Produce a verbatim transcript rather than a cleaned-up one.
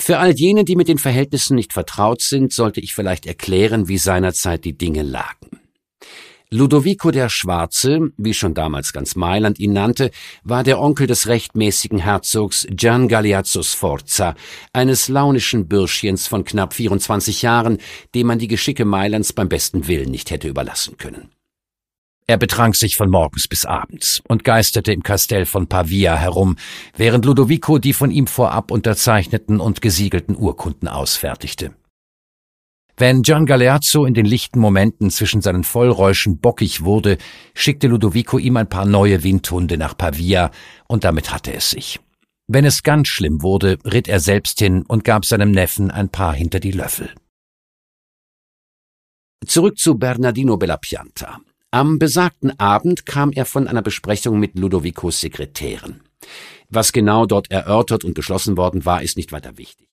Für all jene, die mit den Verhältnissen nicht vertraut sind, sollte ich vielleicht erklären, wie seinerzeit die Dinge lagen. Ludovico der Schwarze, wie schon damals ganz Mailand ihn nannte, war der Onkel des rechtmäßigen Herzogs Gian Galeazzo Sforza, eines launischen Bürschchens von knapp vierundzwanzig Jahren, dem man die Geschicke Mailands beim besten Willen nicht hätte überlassen können. Er betrank sich von morgens bis abends und geisterte im Kastell von Pavia herum, während Ludovico die von ihm vorab unterzeichneten und gesiegelten Urkunden ausfertigte. Wenn Gian Galeazzo in den lichten Momenten zwischen seinen Vollräuschen bockig wurde, schickte Ludovico ihm ein paar neue Windhunde nach Pavia, und damit hatte es sich. Wenn es ganz schlimm wurde, ritt er selbst hin und gab seinem Neffen ein paar hinter die Löffel. Zurück zu Bernardino Bellapianta. Am besagten Abend kam er von einer Besprechung mit Ludovicos Sekretärin. Was genau dort erörtert und beschlossen worden war, ist nicht weiter wichtig.